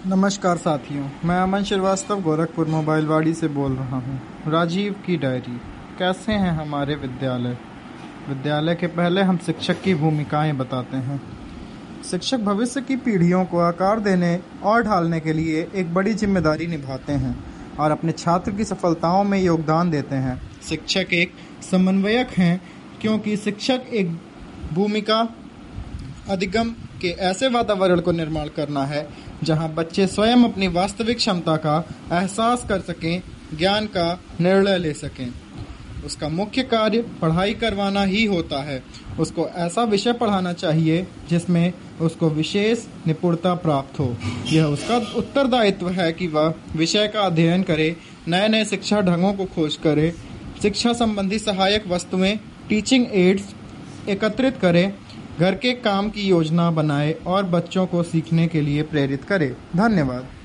नमस्कार साथियों, मैं अमन श्रीवास्तव गोरखपुर मोबाइलवाड़ी से बोल रहा हूँ। राजीव की डायरी। कैसे हैं हमारे विद्यालय? विद्यालय के पहले हम शिक्षक की भूमिकाएं बताते हैं। शिक्षक भविष्य की पीढ़ियों को आकार देने और ढालने के लिए एक बड़ी जिम्मेदारी निभाते हैं और अपने छात्र की सफलताओं में योगदान देते हैं। शिक्षक एक समन्वयक हैं, क्योंकि शिक्षक एक भूमिका अधिगम के ऐसे वातावरण को निर्माण करना है जहां बच्चे स्वयं अपनी वास्तविक क्षमता का एहसास कर सकें, ज्ञान का निर्णय ले सकें। उसका मुख्य कार्य पढ़ाई करवाना ही होता है। उसको ऐसा विषय पढ़ाना चाहिए जिसमें उसको विशेष निपुणता प्राप्त हो। यह उसका उत्तरदायित्व है कि वह विषय का अध्ययन करे, नए नए शिक्षा ढंगों को खोज करे, शिक्षा संबंधी सहायक वस्तुएं, टीचिंग एड्स एकत्रित करे, घर के काम की योजना बनाए और बच्चों को सीखने के लिए प्रेरित करे। धन्यवाद।